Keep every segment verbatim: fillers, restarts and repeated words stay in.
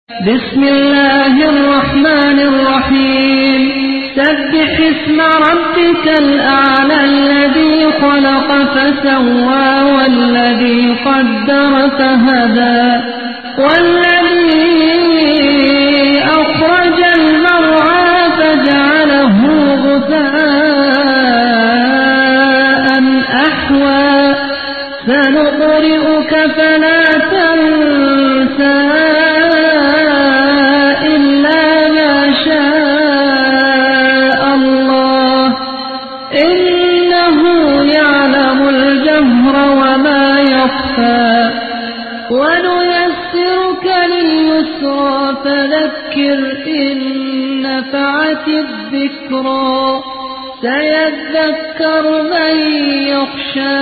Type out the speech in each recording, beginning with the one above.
بسم الله الرحمن الرحيم سبح اسم ربك الأعلى الذي خلق فسوى والذي قدر فهدى والذي أخرج المرعى فجعله غثاء أحوى سنقرئك فلا تنسى وما يخفى ونيسرك لليسرى فذكر إن نفعت الذكرى سيذكر من يخشى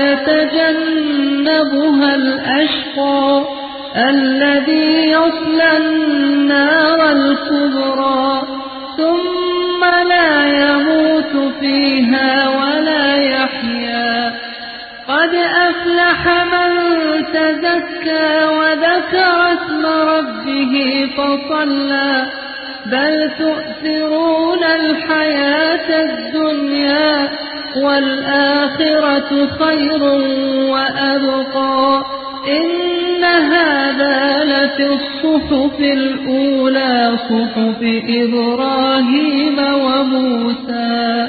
ويتجنبها الأشقى الذي يصلى النار الكبرى ثم لا يموت فيها ولا يحيا قد أفلح من تزكى وذكر اسم ربه فصلى بل تؤثرون الحياة الدنيا والآخرة خير وأبقى إن هذا لفي الصحف الأولى صحف إبراهيم وموسى.